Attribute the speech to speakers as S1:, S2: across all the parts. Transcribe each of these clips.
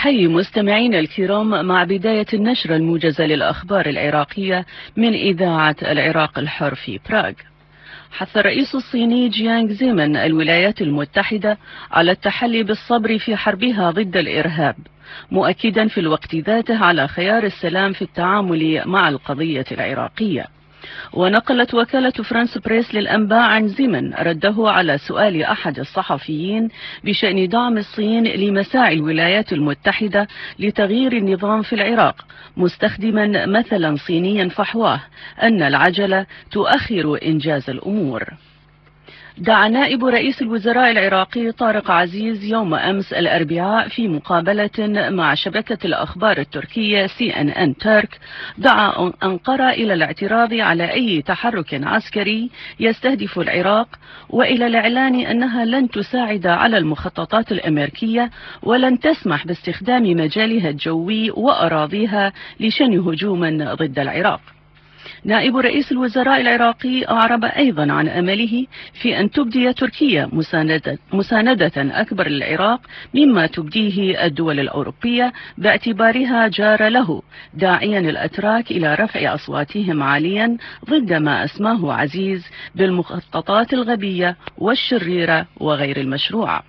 S1: أحيي مستمعين الكرام مع بداية النشرة الموجزة للأخبار العراقية من إذاعة العراق الحر في براغ. حث الرئيس الصيني جيانغ زيمن الولايات المتحدة على التحلي بالصبر في حربها ضد الإرهاب، مؤكدا في الوقت ذاته على خيار السلام في التعامل مع القضية العراقية. ونقلت وكالة فرانس بريس للأنباء عن زيمن رده على سؤال أحد الصحفيين بشأن دعم الصين لمساعي الولايات المتحدة لتغيير النظام في العراق، مستخدما مثلا صينيا فحواه أن العجلة تؤخر إنجاز الأمور. دعا نائب رئيس الوزراء العراقي طارق عزيز يوم أمس الأربعاء في مقابلة مع شبكة الأخبار التركية CNN ترك، دعا أنقرة إلى الاعتراض على أي تحرك عسكري يستهدف العراق، وإلى الإعلان أنها لن تساعد على المخططات الأمريكية ولن تسمح باستخدام مجالها الجوي وأراضيها لشن هجوما ضد العراق. نائب رئيس الوزراء العراقي أعرب أيضا عن أمله في أن تبدي تركيا مساندة أكبر للعراق مما تبديه الدول الأوروبية باعتبارها جار له، داعيا الأتراك إلى رفع أصواتهم عاليا ضد ما أسماه عزيز بالمخططات الغبية والشريرة وغير المشروعة.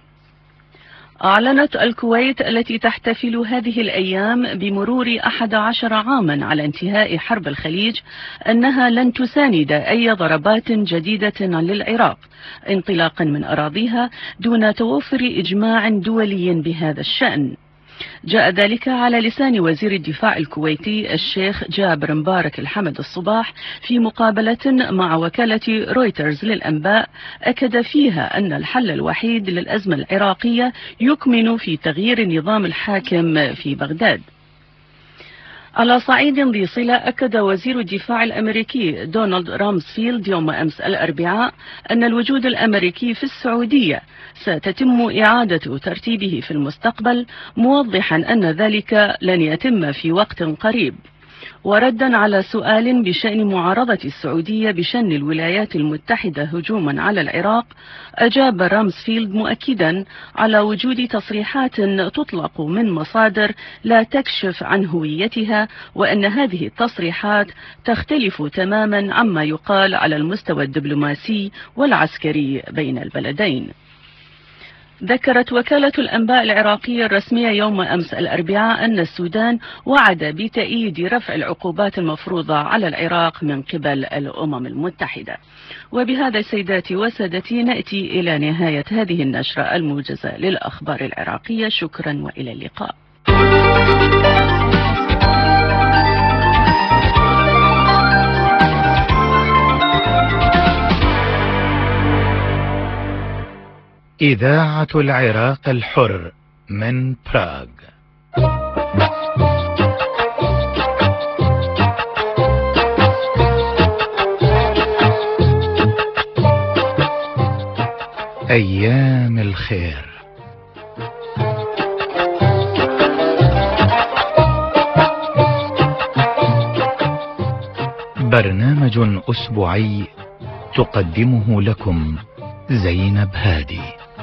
S1: أعلنت الكويت التي تحتفل هذه الأيام بمرور 11 عاما على انتهاء حرب الخليج أنها لن تساند أي ضربات جديدة للعراق انطلاقا من أراضيها دون توفر إجماع دولي بهذا الشأن. جاء ذلك على لسان وزير الدفاع الكويتي الشيخ جابر مبارك الحمد الصباح في مقابلة مع وكالة رويترز للأنباء أكد فيها أن الحل الوحيد للأزمة العراقية يكمن في تغيير النظام الحاكم في بغداد. على صعيد ذي صلة، أكد وزير الدفاع الأمريكي دونالد رامسفيلد يوم أمس الأربعاء أن الوجود الأمريكي في السعودية ستتم إعادة ترتيبه في المستقبل، موضحا أن ذلك لن يتم في وقت قريب. وردا على سؤال بشأن معارضة السعودية بشن الولايات المتحدة هجوما على العراق، أجاب رامسفيلد مؤكدا على وجود تصريحات تطلق من مصادر لا تكشف عن هويتها، وأن هذه التصريحات تختلف تماما عما يقال على المستوى الدبلوماسي والعسكري بين البلدين. ذكرت وكالة الأنباء العراقية الرسمية يوم أمس الأربعاء أن السودان وعد بتأييد رفع العقوبات المفروضة على العراق من قبل الأمم المتحدة. وبهذا سيداتي وسادتي نأتي إلى نهاية هذه النشرة الموجزة للأخبار العراقية. شكرا وإلى اللقاء.
S2: إذاعة العراق الحر من براغ. أيام الخير. برنامج أسبوعي تقدمه لكم زينب هادي.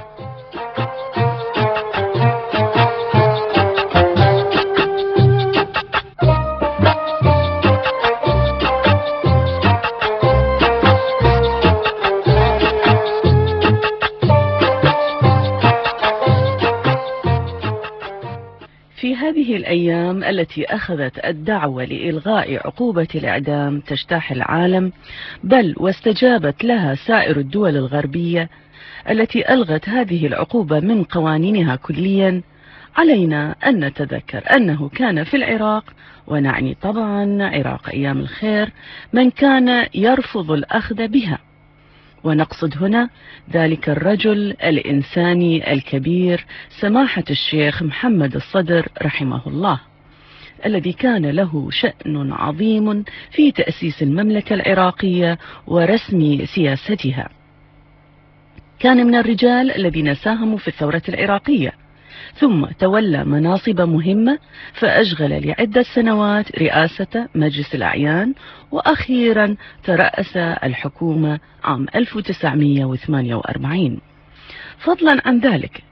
S1: في هذه الأيام التي أخذت الدعوة لإلغاء عقوبة الإعدام تجتاح العالم، بل واستجابت لها سائر الدول الغربية التي ألغت هذه العقوبة من قوانينها كليا، علينا أن نتذكر أنه كان في العراق، ونعني طبعا عراق أيام الخير، من كان يرفض الأخذ بها. ونقصد هنا ذلك الرجل الإنساني الكبير سماحة الشيخ محمد الصدر رحمه الله، الذي كان له شأن عظيم في تأسيس المملكة العراقية ورسم سياستها. كان من الرجال الذين ساهموا في الثورة العراقية، ثم تولى مناصب مهمة، فأشغل لعدة سنوات رئاسة مجلس الأعيان، وأخيرا ترأس الحكومة عام 1948. فضلا عن ذلك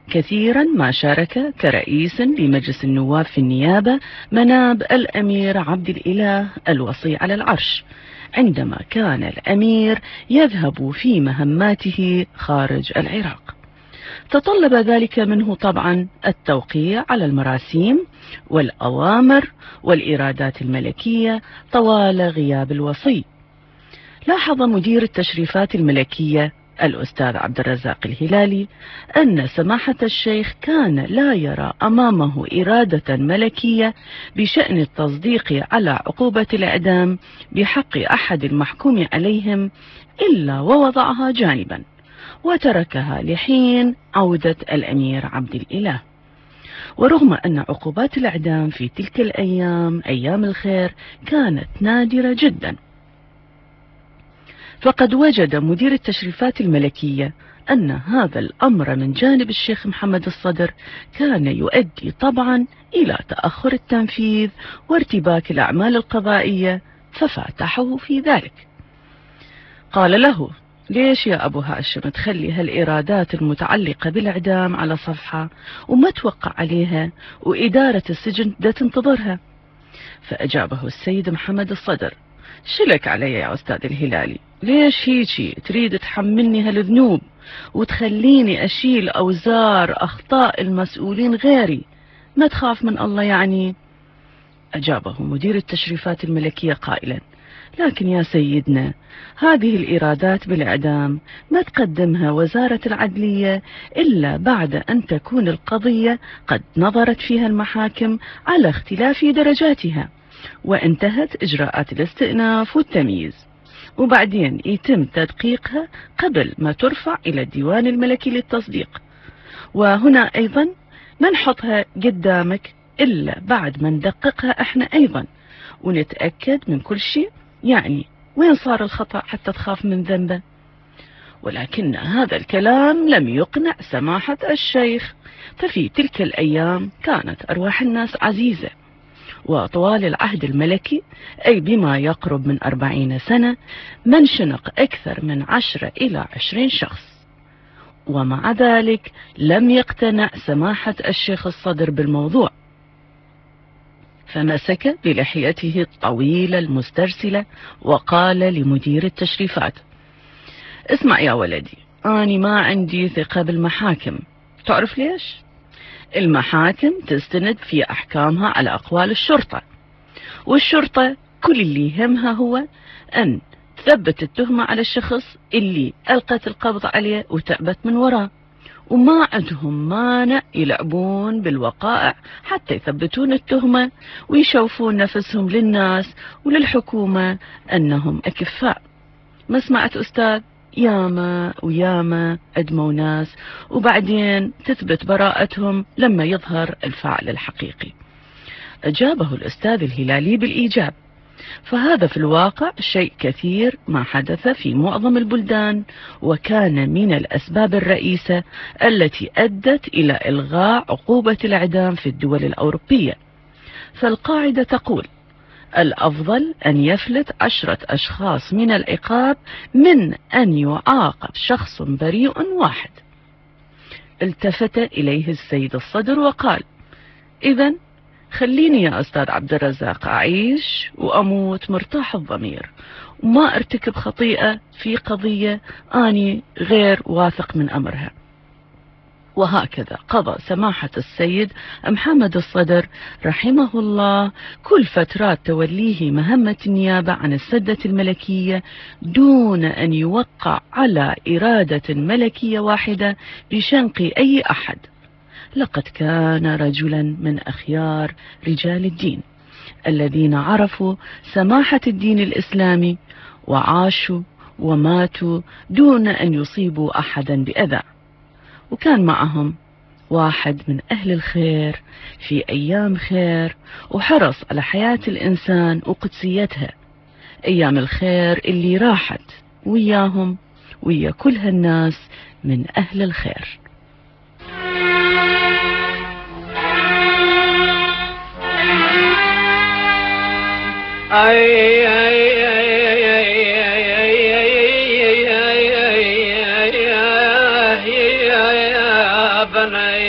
S1: كثيرا ما شارك كرئيس لمجلس النواب في النيابة مناب الأمير عبد الإله الوصي على العرش، عندما كان الأمير يذهب في مهماته خارج العراق. تطلب ذلك منه طبعا التوقيع على المراسيم والأوامر والإرادات الملكية طوال غياب الوصي. لاحظ مدير التشريفات الملكية الأستاذ عبد الرزاق الهلالي أن سماحة الشيخ كان لا يرى أمامه إرادة ملكية بشأن التصديق على عقوبة الإعدام بحق أحد المحكوم عليهم إلا ووضعها جانبا وتركها لحين عودة الأمير عبد الإله. ورغم أن عقوبات الإعدام في تلك الأيام أيام الخير كانت نادرة جدا، فقد وجد مدير التشريفات الملكية أن هذا الأمر من جانب الشيخ محمد الصدر كان يؤدي طبعا إلى تأخر التنفيذ وارتباك الأعمال القضائية، ففاتحه في ذلك. قال له: ليش يا أبو هاشم تخلي هالإرادات المتعلقة بالإعدام على صفحة وما توقع عليها وإدارة السجن دا تنتظرها؟ فأجابه السيد محمد الصدر: شلك علي يا أستاذ الهلالي، ليش هيجي تريد تحملني هالذنوب وتخليني أشيل أوزار أخطاء المسؤولين غيري؟ ما تخاف من الله يعني؟ أجابه مدير التشريفات الملكية قائلا: لكن يا سيدنا، هذه الإرادات بالإعدام ما تقدمها وزارة العدلية إلا بعد أن تكون القضية قد نظرت فيها المحاكم على اختلاف درجاتها وانتهت إجراءات الاستئناف والتمييز، وبعدين يتم تدقيقها قبل ما ترفع إلى الديوان الملكي للتصديق. وهنا أيضا ما نحطها قدامك إلا بعد ما ندققها احنا أيضا ونتأكد من كل شيء، يعني وين صار الخطأ حتى تخاف من ذنبه؟ ولكن هذا الكلام لم يقنع سماحة الشيخ، ففي تلك الأيام كانت أرواح الناس عزيزة، وطوال العهد الملكي أي بما يقرب من 40 سنة منشنق أكثر من 10 إلى 20 شخص، ومع ذلك لم يقتنع سماحة الشيخ الصدر بالموضوع، فمسك بلحيته الطويلة المسترسلة وقال لمدير التشريفات: اسمع يا ولدي، أنا ما عندي ثقة بالمحاكم. تعرف ليش؟ المحاكم تستند في أحكامها على أقوال الشرطة، والشرطة كل اللي يهمها هو أن تثبت التهمة على الشخص اللي ألقت القبض عليه وتأبت من وراه، وما عندهم مانع يلعبون بالوقائع حتى يثبتون التهمة ويشوفون نفسهم للناس وللحكومة أنهم أكفاء. ما سمعت أستاذ؟ ياما وياما أدموا ناس وبعدين تثبت براءتهم لما يظهر الفاعل الحقيقي. أجابه الأستاذ الهلالي بالإيجاب، فهذا في الواقع شيء كثير ما حدث في معظم البلدان، وكان من الأسباب الرئيسة التي أدت إلى إلغاء عقوبة الإعدام في الدول الأوروبية. فالقاعدة تقول: الأفضل أن يفلت 10 أشخاص من العقاب من أن يعاقب شخص بريء واحد. التفت إليه السيد الصدر وقال: إذن خليني يا أستاذ عبد الرزاق أعيش وأموت مرتاح الضمير وما ارتكب خطيئة في قضية أني غير واثق من أمرها. وهكذا قضى سماحة السيد محمد الصدر رحمه الله كل فترات توليه مهمة النيابة عن السدة الملكية دون أن يوقع على إرادة ملكية واحدة بشنق أي أحد. لقد كان رجلا من أخيار رجال الدين الذين عرفوا سماحة الدين الإسلامي وعاشوا وماتوا دون أن يصيبوا أحدا بأذى. وكان معهم واحد من أهل الخير في أيام خير وحرص على حياة الإنسان وقدسيتها، أيام الخير اللي راحت وياهم ويا كل هالناس من أهل الخير.
S3: بني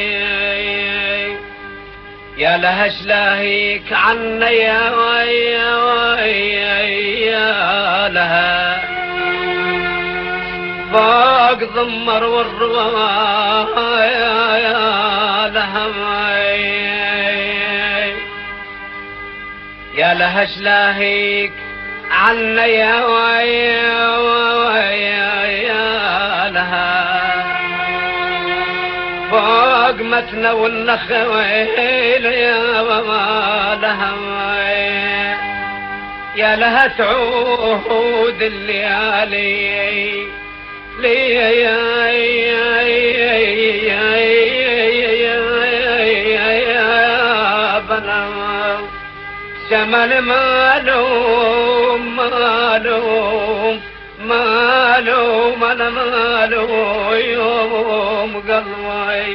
S3: لهش لاهيك عنا يا لها فوق ضمر والروايا يا لها يا لهش لاهيك عنا يا لها فوق متنا والنخويل يا لها يا لها تعود الليالي لي يا بنا جمال مالوم مالوم مالوم انا مالوم يوم قلبي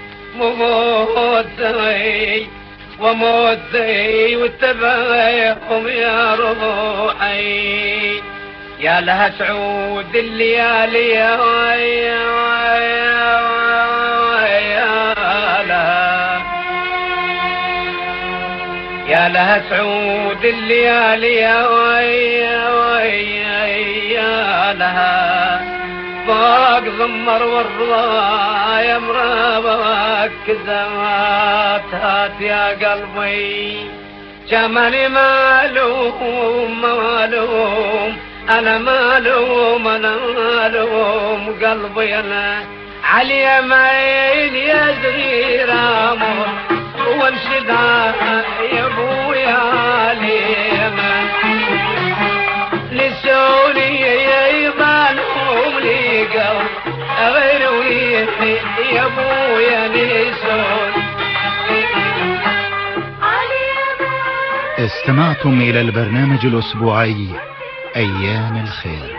S3: موتي وموتي واتبعهم يا روحي يا لها تعود الليالي يا لها يا لها تعود الليالي يا لها فوق ضمر والرواية مرابك كذبات هات يا قلبي جمالي مالوم مالوم أنا مالوم أنا مالوم قلبي أنا علي يمين يا زغير أمر وانشدها يا ابويا ليمن نسوني يبانهم لي قلب غير ويحي يا ابويا نسون.
S2: استمعتم إلى البرنامج الأسبوعي أيام الخير.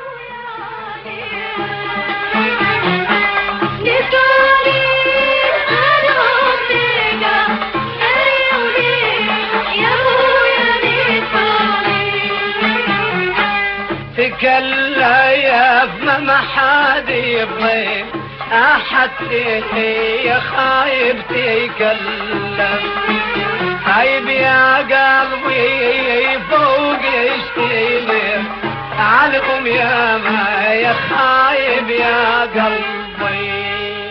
S3: تكلا ما حد يبغي أحد يا خايب تكلم خايب يا قلبي فوق اشتيمر عليكم يا ما يا خايب يا قلبي.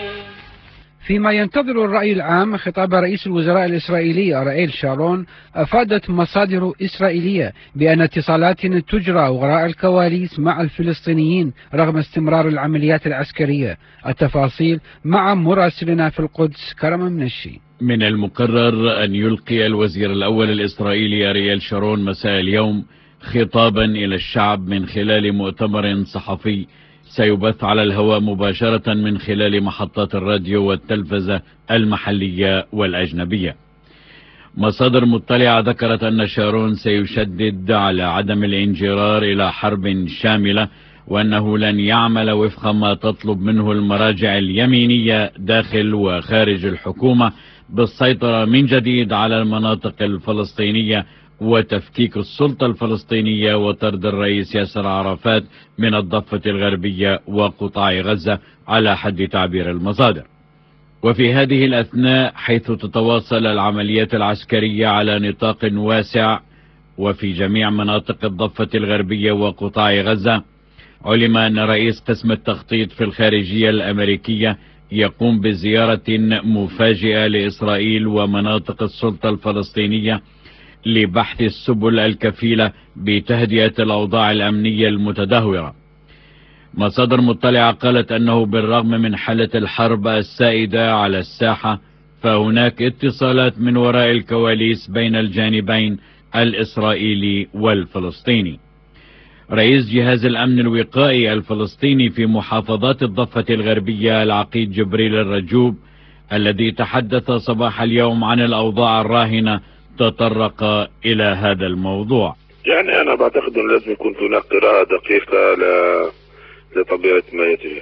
S4: فيما ينتظر الرأي العام خطاب رئيس الوزراء الإسرائيلي أرييل شارون، أفادت مصادر إسرائيلية بأن اتصالات تجرى وراء الكواليس مع الفلسطينيين رغم استمرار العمليات العسكرية. التفاصيل مع مراسلنا في القدس كرم منشي.
S5: من المقرر أن يلقي الوزير الأول الإسرائيلي أرييل شارون مساء اليوم خطابا إلى الشعب من خلال مؤتمر صحفي سيبث على الهواء مباشرة من خلال محطات الراديو والتلفزة المحلية والأجنبية. مصادر مطلعة ذكرت أن شارون سيشدد على عدم الانجرار إلى حرب شاملة، وأنه لن يعمل وفق ما تطلب منه المراجع اليمينية داخل وخارج الحكومة بالسيطرة من جديد على المناطق الفلسطينية وتفكيك السلطة الفلسطينية وطرد الرئيس ياسر عرفات من الضفة الغربية وقطاع غزة على حد تعبير المصادر. وفي هذه الأثناء حيث تتواصل العمليات العسكرية على نطاق واسع وفي جميع مناطق الضفة الغربية وقطاع غزة، علم أن رئيس قسم التخطيط في الخارجية الأمريكية يقوم بزيارة مفاجئة لإسرائيل ومناطق السلطة الفلسطينية لبحث السبل الكفيلة بتهدئة الأوضاع الأمنية المتدهورة. مصادر مطلعة قالت أنه بالرغم من حالة الحرب السائدة على الساحة فهناك اتصالات من وراء الكواليس بين الجانبين الإسرائيلي والفلسطيني. رئيس جهاز الأمن الوقائي الفلسطيني في محافظات الضفة الغربية العقيد جبريل الرجوب الذي تحدث صباح اليوم عن الأوضاع الراهنة تطرق إلى هذا الموضوع.
S6: يعني أنا بعتقد أنه لازم يكون هناك قراءة دقيقة لطبيعة ما يجري،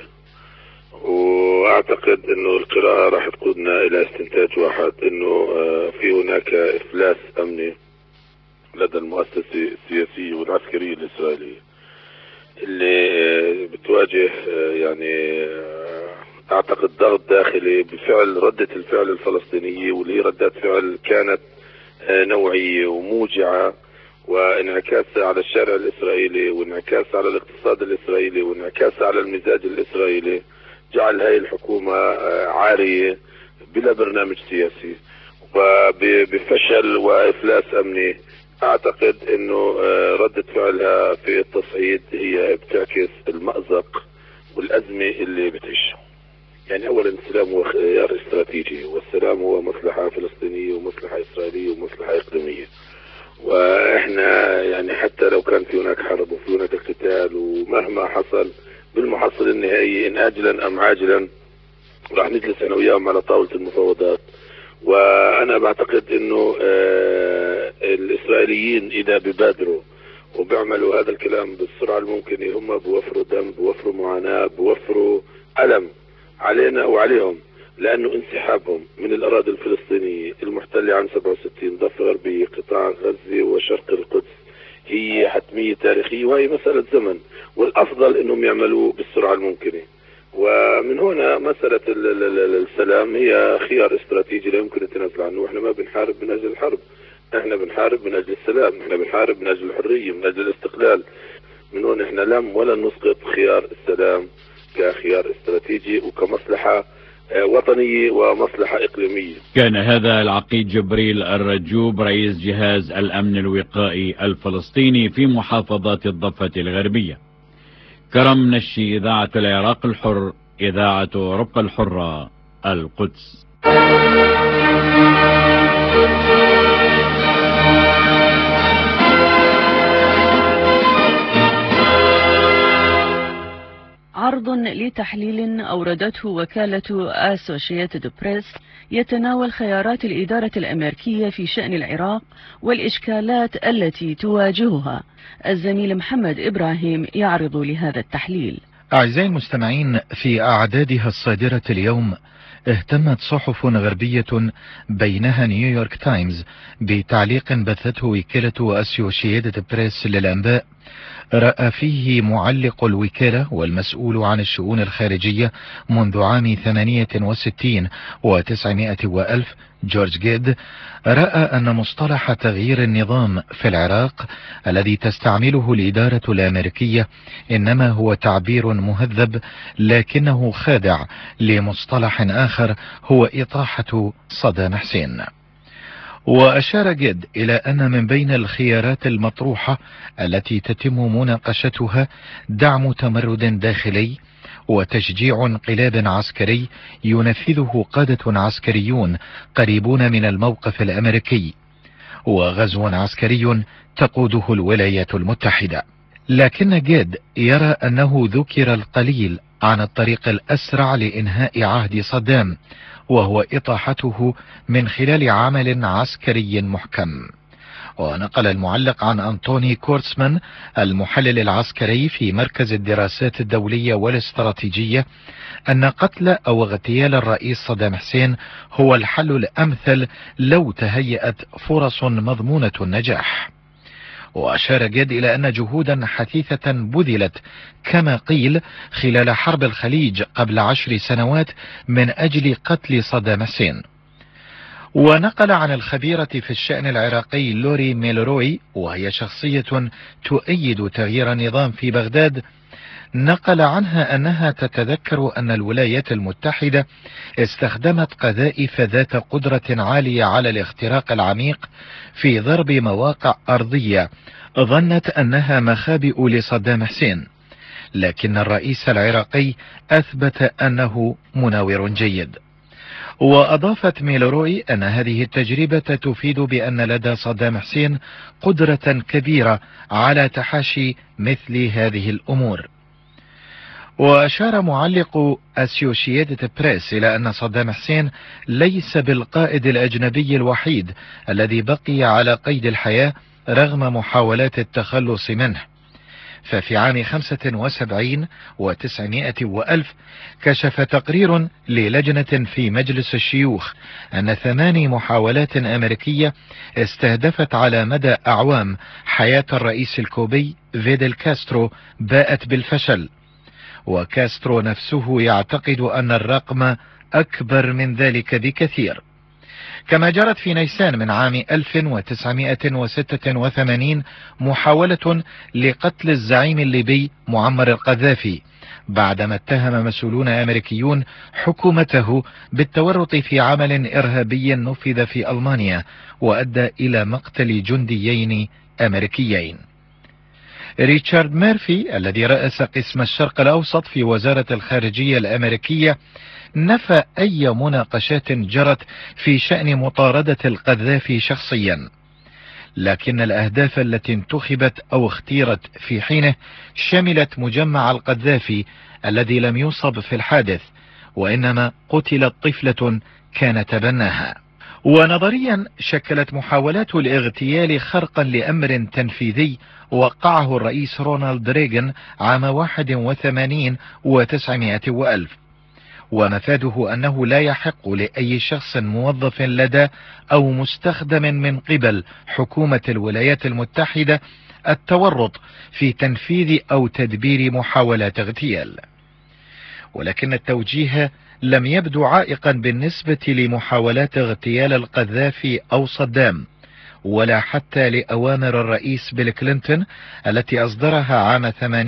S6: وأعتقد أنه القراءة راح تقودنا إلى استنتاج واحد، أنه في هناك إفلاس أمني لدى المؤسسة السياسية والعسكرية الإسرائيلية اللي بتواجه يعني اعتقد ضغط داخلي بفعل ردة الفعل الفلسطينية، واللي هي ردة فعل كانت نوعية وموجعة، وانعكاس على الشارع الاسرائيلي، وانعكاس على الاقتصاد الاسرائيلي، وانعكاس على المزاج الاسرائيلي، جعل هاي الحكومة عارية بلا برنامج سياسي وبفشل وافلاس امني. اعتقد انه ردة فعلها في التصعيد هي بتعكس المأزق والازمة اللي بتعيشها. يعني اولا السلام هو خيار استراتيجي، والسلام هو مصلحة فلسطينية ومصلحة اسرائيلية ومصلحة اقليمية. واحنا يعني حتى لو كان في هناك حرب وفي هناك قتال، ومهما حصل بالمحصل النهائي ان اجلا ام عاجلا راح نجلس انا وياهم على طاولة المفاوضات. وانا بعتقد انه الاسرائيليين اذا ببادروا وبيعملوا هذا الكلام بالسرعة الممكنة، هم بوفروا دم، بوفروا معاناة، بوفروا ألم علينا وعليهم، لأنه انسحابهم من الأراضي الفلسطينية المحتلة عام 67 ضفة غربية قطاع غزة وشرق القدس هي حتمية تاريخية، وهي مسألة زمن، والأفضل أنهم يعملوا بالسرعة الممكنة. ومن هنا مسألة السلام هي خيار استراتيجي لا يمكن التنازل عنه. واحنا ما بنحارب من أجل الحرب، احنا بنحارب من أجل السلام، احنا بنحارب من أجل الحرية، من أجل الاستقلال. من هون احنا لم ولا نسقط خيار السلام كخيار استراتيجي وكمصلحة وطنية ومصلحة إقليمية.
S5: كان هذا العقيد جبريل الرجوب رئيس جهاز الأمن الوقائي الفلسطيني في محافظة الضفة الغربية. كرم نشي، إذاعة العراق الحر، إذاعة أوروبا الحرة، القدس.
S1: عرض لتحليل أوردته وكالة أسوشيتد بريس يتناول خيارات الإدارة الأمريكية في شأن العراق والإشكالات التي تواجهها. الزميل محمد إبراهيم يعرض لهذا التحليل.
S2: أعزائي المستمعين، في أعدادها الصادرة اليوم اهتمت صحف غربية بينها نيويورك تايمز بتعليق بثته وكالة أسوشيتد بريس للأنباء رأى فيه معلق الوكالة والمسؤول عن الشؤون الخارجية منذ عام 68 و900 وألف جورج جيد، رأى أن مصطلح تغيير النظام في العراق الذي تستعمله الإدارة الأمريكية إنما هو تعبير مهذب لكنه خادع لمصطلح آخر هو إطاحة صدام حسين. وأشار جيد إلى أن من بين الخيارات المطروحة التي تتم مناقشتها دعم تمرد داخلي وتشجيع انقلاب عسكري ينفذه قادة عسكريون قريبون من الموقف الأمريكي، وغزو عسكري تقوده الولايات المتحدة. لكن جيد يرى أنه ذكر القليل عن الطريق الأسرع لإنهاء عهد صدام، وهو إطاحته من خلال عمل عسكري محكم. ونقل المعلق عن أنتوني كورتسمان المحلل العسكري في مركز الدراسات الدولية والاستراتيجية أن قتل أو اغتيال الرئيس صدام حسين هو الحل الأمثل لو تهيأت فرص مضمونة النجاح. وأشار جيد إلى أن جهودا حثيثة بذلت كما قيل خلال حرب الخليج قبل 10 سنوات من أجل قتل صدام حسين. ونقل عن الخبيرة في الشأن العراقي لوري ميلروي، وهي شخصية تؤيد تغيير النظام في بغداد، نقل عنها أنها تتذكر أن الولايات المتحدة استخدمت قذائف ذات قدرة عالية على الاختراق العميق في ضرب مواقع أرضية ظنت أنها مخابئ لصدام حسين، لكن الرئيس العراقي أثبت أنه مناور جيد. وأضافت ميلروي أن هذه التجربة تفيد بأن لدى صدام حسين قدرة كبيرة على تحاشي مثل هذه الأمور. وأشار معلق أسوشيتد بريس إلى أن صدام حسين ليس بالقائد الأجنبي الوحيد الذي بقي على قيد الحياة رغم محاولات التخلص منه، ففي عام 75 و900 وألف كشف تقرير للجنة في مجلس الشيوخ أن 8 محاولات أمريكية استهدفت على مدى أعوام حياة الرئيس الكوبي فيدل كاسترو باءت بالفشل. وكاسترو نفسه يعتقد أن الرقم أكبر من ذلك بكثير. كما جرت في نيسان من عام 1986 محاولة لقتل الزعيم الليبي معمر القذافي، بعدما اتهم مسؤولون أمريكيون حكومته بالتورط في عمل إرهابي نفذ في ألمانيا وأدى إلى مقتل جنديين أمريكيين. ريتشارد ميرفي الذي رأس قسم الشرق الأوسط في وزارة الخارجية الأمريكية نفى أي مناقشات جرت في شأن مطاردة القذافي شخصيا، لكن الأهداف التي انتخبت أو اختيرت في حينه شملت مجمع القذافي الذي لم يصب في الحادث، وإنما قتلت طفلة كان تبناها. ونظريا شكلت محاولات الاغتيال خرقا لأمر تنفيذي وقعه الرئيس رونالد ريغان عام 81 و900 وألف، ومفاده أنه لا يحق لأي شخص موظف لدى أو مستخدم من قبل حكومة الولايات المتحدة التورط في تنفيذ أو تدبير محاولات اغتيال. ولكن التوجيه لم يبدو عائقا بالنسبة لمحاولات اغتيال القذافي أو صدام، ولا حتى لأوامر الرئيس بيل كلينتون التي أصدرها عام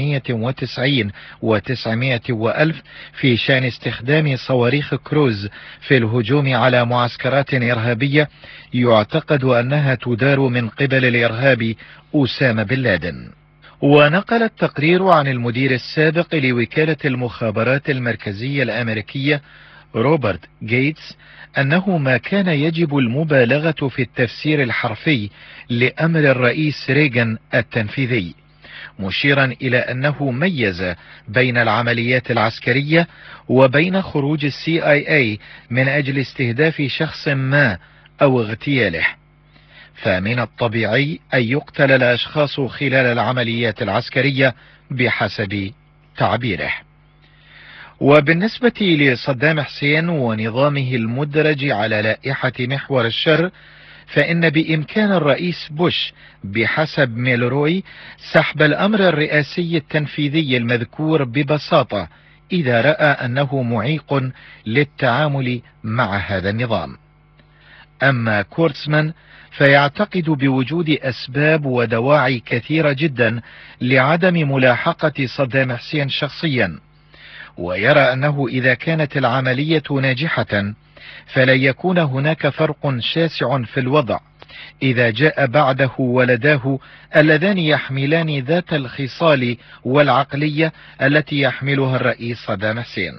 S2: 98 و900 وألف في شأن استخدام صواريخ كروز في الهجوم على معسكرات إرهابية يعتقد أنها تدار من قبل الإرهابي أسامة بن لادن. ونقل التقرير عن المدير السابق لوكالة المخابرات المركزية الأمريكية روبرت جيتس أنه ما كان يجب المبالغة في التفسير الحرفي لأمر الرئيس ريغان التنفيذي، مشيرا إلى أنه ميز بين العمليات العسكرية وبين خروج CIA من أجل استهداف شخص ما أو اغتياله، فمن الطبيعي أن يقتل الأشخاص خلال العمليات العسكرية بحسب تعبيره. وبالنسبة لصدام حسين ونظامه المدرج على لائحة محور الشر، فإن بإمكان الرئيس بوش بحسب ميلروي سحب الأمر الرئاسي التنفيذي المذكور ببساطة إذا رأى أنه معيق للتعامل مع هذا النظام. أما كورتزمان فيعتقد بوجود أسباب ودواعي كثيرة جدا لعدم ملاحقة صدام حسين شخصيا، ويرى أنه إذا كانت العملية ناجحة فلن يكون هناك فرق شاسع في الوضع إذا جاء بعده ولداه اللذان يحملان ذات الخصال والعقلية التي يحملها الرئيس صدام حسين.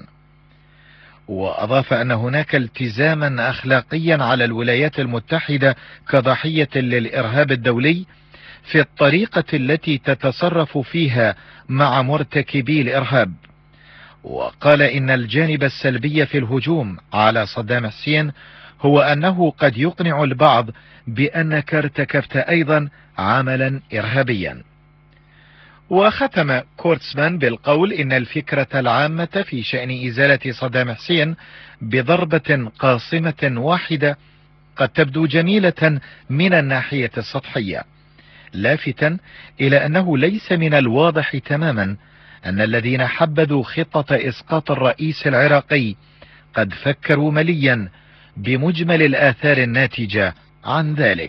S2: وأضاف أن هناك التزاما أخلاقيا على الولايات المتحدة كضحية للإرهاب الدولي في الطريقة التي تتصرف فيها مع مرتكبي الإرهاب. وقال إن الجانب السلبي في الهجوم على صدام حسين هو أنه قد يقنع البعض بأنك ارتكبت أيضا عملا إرهابيا. وختم كورتزمان بالقول إن الفكرة العامة في شأن إزالة صدام حسين بضربة قاصمة واحدة قد تبدو جميلة من الناحية السطحية، لافتا إلى أنه ليس من الواضح تماما أن الذين حبذوا خطة إسقاط الرئيس العراقي قد فكروا مليا بمجمل الآثار الناتجة عن ذلك.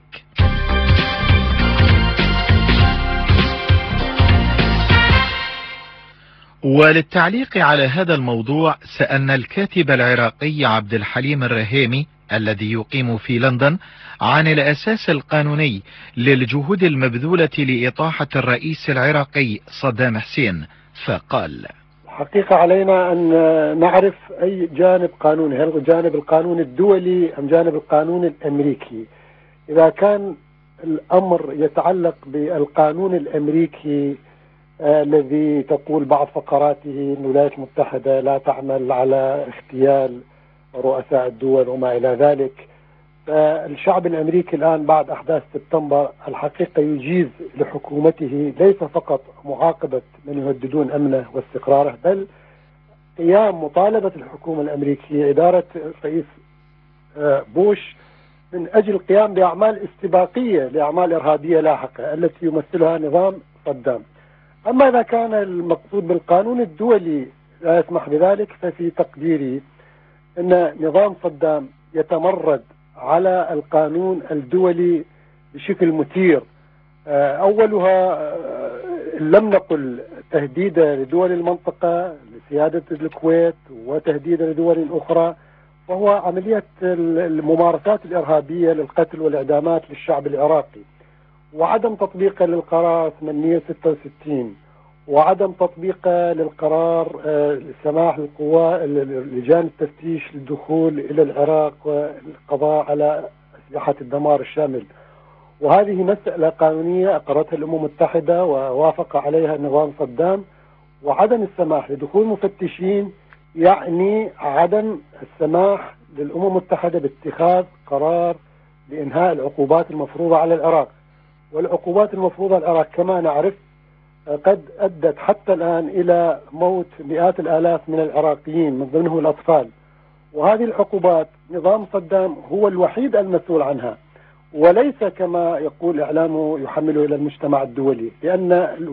S2: وللتعليق على هذا الموضوع سألنا الكاتب العراقي عبد الحليم الرهيمي الذي يقيم في لندن عن الأساس القانوني للجهود المبذولة لإطاحة الرئيس العراقي صدام حسين، فقال:
S7: حقيقة علينا أن نعرف أي جانب قانوني، هل جانب القانون الدولي أم جانب القانون الأمريكي. إذا كان الأمر يتعلق بالقانون الأمريكي الذي تقول بعض فقراته أن الولايات المتحدة لا تعمل على اغتيال رؤساء الدول وما إلى ذلك، فالشعب الأمريكي الآن بعد أحداث سبتمبر الحقيقة يجيز لحكومته ليس فقط معاقبة من يهددون أمنه واستقراره، بل قيام مطالبة الحكومة الأمريكية إدارة الرئيس بوش من أجل القيام بأعمال استباقية لأعمال إرهابية لاحقة التي يمثلها نظام صدام. أما إذا كان المقصود بالقانون الدولي لا يسمح بذلك، ففي تقديري أن نظام صدام يتمرد على القانون الدولي بشكل مثير. أولها لم نقل تهديدا لدول المنطقة لسيادة الكويت وتهديدا لدول أخرى، وهو عملية الممارسات الإرهابية للقتل والإعدامات للشعب العراقي، وعدم تطبيقه للقرار 866، وعدم تطبيقه للقرار السماح لجان التفتيش للدخول إلى العراق والقضاء على أسلحة الدمار الشامل. وهذه مسألة قانونية أقرتها الأمم المتحدة ووافق عليها نظام صدام. وعدم السماح لدخول مفتشين يعني عدم السماح للأمم المتحدة باتخاذ قرار لإنهاء العقوبات المفروضة على العراق. والعقوبات المفروضة على العراق كما نعرف قد أدت حتى الآن إلى موت مئات الآلاف من العراقيين من ضمنهم الأطفال. وهذه العقوبات نظام صدام هو الوحيد المسؤول عنها، وليس كما يقول إعلامه يحمله إلى المجتمع الدولي، لأن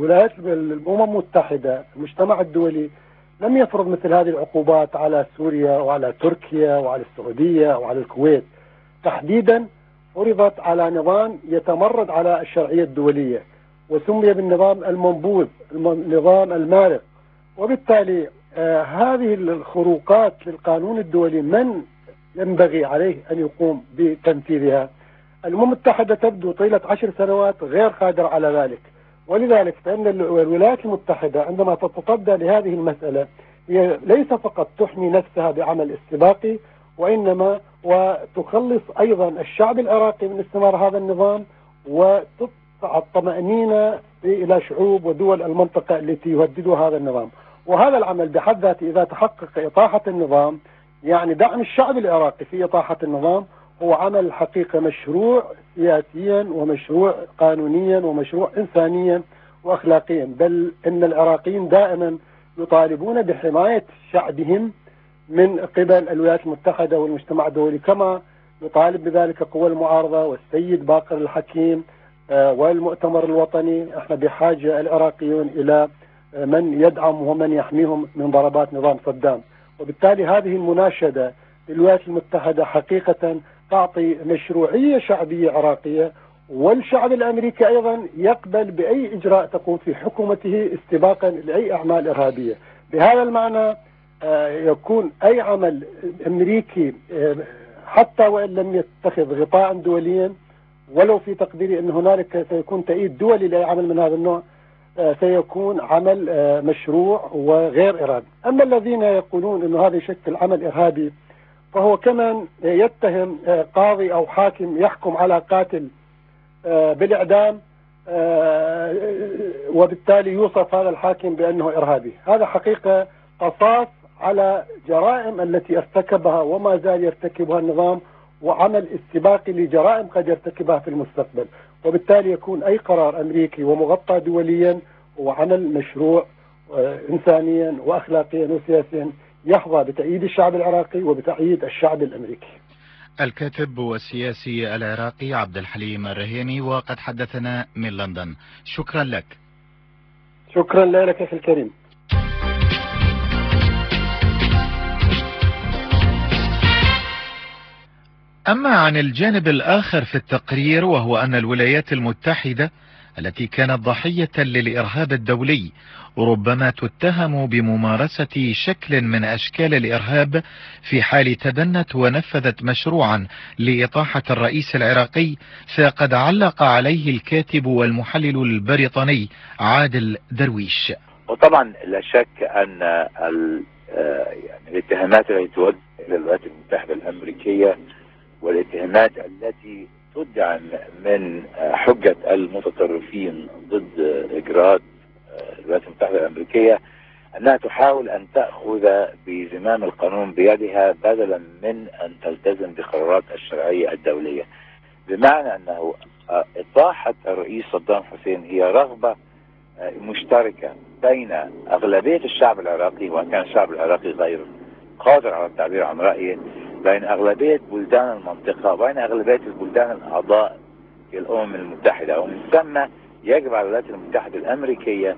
S7: الأمم المتحدة المجتمع الدولي لم يفرض مثل هذه العقوبات على سوريا وعلى تركيا وعلى السعودية وعلى الكويت. تحديدا فرضت على نظام يتمرد على الشرعية الدولية وسمي بالنظام المنبوذ، النظام المارق. وبالتالي هذه الخروقات للقانون الدولي من ينبغي عليه أن يقوم بتنفيذها؟ الأمم المتحدة تبدو طيلة 10 سنوات غير قادرة على ذلك. ولذلك فإن الولايات المتحدة عندما تتصدى لهذه المسألة هي ليس فقط تحمي نفسها بعمل استباقي، وإنما وتخلص أيضا الشعب العراقي من استمرار هذا النظام، وتدفع الطمأنينة إلى شعوب ودول المنطقة التي يهددها هذا النظام. وهذا العمل بحد ذاته إذا تحقق إطاحة النظام، يعني دعم الشعب العراقي في إطاحة النظام، هو عمل حقيقة مشروع سياسيا ومشروع قانونيا ومشروع إنسانيا وأخلاقيا. بل إن العراقيين دائما يطالبون بحماية شعبهم من قبل الولايات المتحدة والمجتمع الدولي، كما يطالب بذلك قوى المعارضة والسيد باقر الحكيم والمؤتمر الوطني. احنا بحاجة العراقيون إلى من يدعم ومن يحميهم من ضربات نظام صدام. وبالتالي هذه المناشدة للولايات المتحدة حقيقة تعطي مشروعية شعبية عراقية، والشعب الأمريكي أيضا يقبل بأي إجراء تقوم في حكومته استباقا لأي أعمال إرهابية. بهذا المعنى يكون أي عمل أمريكي حتى وإن لم يتخذ غطاء دوليا، ولو في تقديري أن هنالك سيكون تأييد دولي لأي عمل من هذا النوع، سيكون عمل مشروع وغير إرهابي. أما الذين يقولون أن هذا يشكل عمل إرهابي، فهو كمان يتهم قاضي أو حاكم يحكم على قاتل بالإعدام، وبالتالي يوصف هذا الحاكم بأنه إرهابي. هذا حقيقة قصاص على جرائم التي ارتكبها وما زال يرتكبها النظام، وعمل استباقي لجرائم قد يرتكبها في المستقبل. وبالتالي يكون أي قرار أمريكي ومغطى دوليا هو عمل مشروع إنسانيا وأخلاقيا وسياسيا يحظى بتأييد الشعب العراقي وبتأييد الشعب الأمريكي.
S2: الكاتب والسياسي العراقي عبد الحليم الرهيني، وقد حدثنا من لندن. شكرا لك.
S7: شكرا لك أخي الكريم.
S2: أما عن الجانب الآخر في التقرير، وهو أن الولايات المتحدة التي كانت ضحية للإرهاب الدولي ربما تتهم بممارسة شكل من أشكال الإرهاب في حال تبنت ونفذت مشروعا لإطاحة الرئيس العراقي، فقد علق عليه الكاتب والمحلل البريطاني عادل درويش.
S8: وطبعا لا شك أن الاتهامات التي توجه إلى الولايات المتحدة الأمريكية والاتهامات التي تدعم من حجة المتطرفين ضد إجراءات الولايات المتحدة الأمريكية أنها تحاول أن تأخذ بزمام القانون بيدها بدلا من أن تلتزم بقرارات الشرعية الدولية، بمعنى أنه إطاحة الرئيس صدام حسين هي رغبة مشتركة بين أغلبية الشعب العراقي، وإن كان الشعب العراقي غير قادر على التعبير عن رأيه، بين أغلبية بلدان المنطقة وبين أغلبية البلدان الأعضاء في الأمم المتحدة. ومن ثم يجب على الولايات المتحدة الأمريكية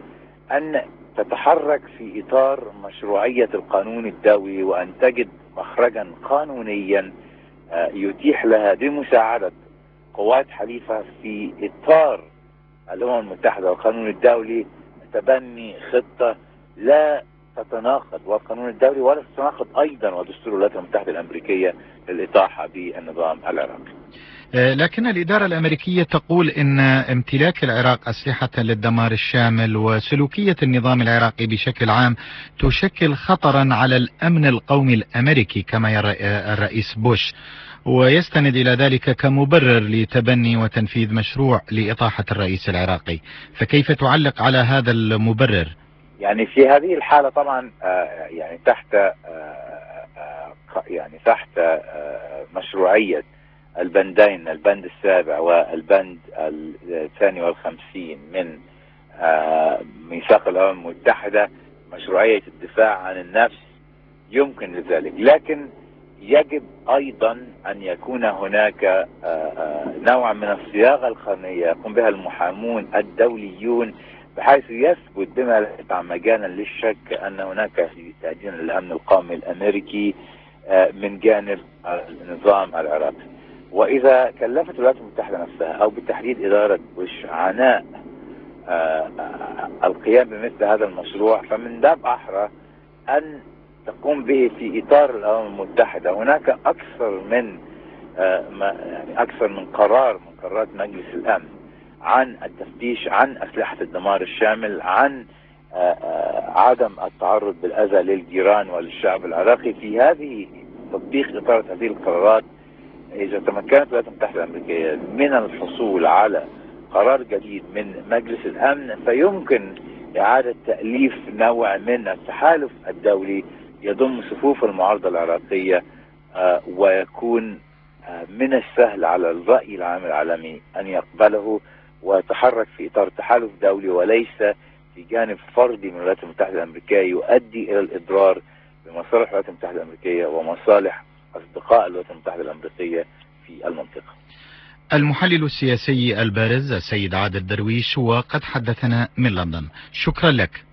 S8: أن تتحرك في إطار مشروعية القانون الدولي، وأن تجد مخرجا قانونيا يتيح لها بمساعدة قوات حليفة في إطار الأمم المتحدة والقانون الدولي تبني خطة لا تتناقض والقانون الدولي ولا تتناقض أيضا ودستور الولايات المتحدة الأمريكية للإطاحة بالنظام العراقي.
S2: لكن الإدارة الأمريكية تقول إن امتلاك العراق أسلحة للدمار الشامل وسلوكية النظام العراقي بشكل عام تشكل خطرا على الأمن القومي الأمريكي كما يرى الرئيس بوش، ويستند إلى ذلك كمبرر لتبني وتنفيذ مشروع لإطاحة الرئيس العراقي، فكيف تعلق على هذا المبرر؟
S8: يعني في هذه الحالة طبعا يعني تحت مشروعية البندين، البند السابع والبند 52 من ميثاق الأمم المتحدة، مشروعية الدفاع عن النفس يمكن لذلك، لكن يجب أيضا أن يكون هناك نوع من الصياغة القانونية يقوم بها المحامون الدوليون بحيث يثبت بما لا يدع مجالا للشك أن هناك تهديد للأمن القومي الأمريكي من جانب النظام العراقي. وإذا كلفت الولايات المتحدة نفسها أو بالتحديد إدارة بوش عناء القيام بمثل هذا المشروع، فمن باب أحرى أن تقوم به في إطار الأمم المتحدة. هناك أكثر من قرار من قرارات مجلس الأمن عن التفتيش عن أسلحة الدمار الشامل، عن عدم التعرض بالأذى للجيران وللشعب العراقي. في هذه تطبيق إطار هذه القرارات، إذا تمكنت الولايات المتحدة الأمريكية من الحصول على قرار جديد من مجلس الأمن، فيمكن إعادة تأليف نوع من التحالف الدولي يضم صفوف المعارضة العراقية، ويكون من السهل على الرأي العام العالمي أن يقبله ويتحرك في إطار تحالف دولي وليس في جانب فردي من الولايات المتحدة الأمريكية يؤدي إلى الإضرار بمصالح الولايات المتحدة الأمريكية ومصالح أصدقاء الولايات المتحدة الأمريكية في المنطقة.
S2: المحلل السياسي البارز السيد عادل درويش، وقد حدثنا من لندن. شكرا لك.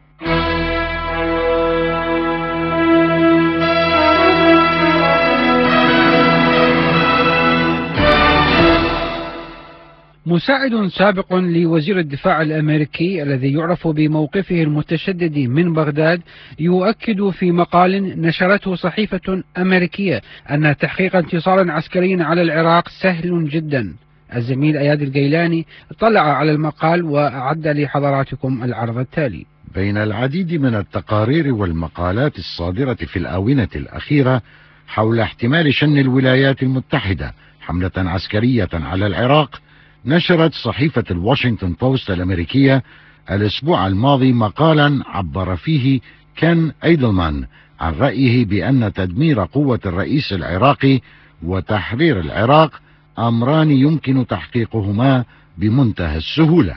S4: مساعد سابق لوزير الدفاع الأمريكي الذي يعرف بموقفه المتشدد من بغداد يؤكد في مقال نشرته صحيفة أمريكية أن تحقيق انتصار عسكري على العراق سهل جدا. الزميل أياد الجيلاني اطلع على المقال وأعد لحضراتكم العرض التالي.
S9: بين العديد من التقارير والمقالات الصادرة في الآونة الأخيرة حول احتمال شن الولايات المتحدة حملة عسكرية على العراق، نشرت صحيفة الواشنطن بوست الأمريكية الأسبوع الماضي مقالا عبر فيه كان ايدلمان عن رأيه بأن تدمير قوة الرئيس العراقي وتحرير العراق أمران يمكن تحقيقهما بمنتهى السهولة.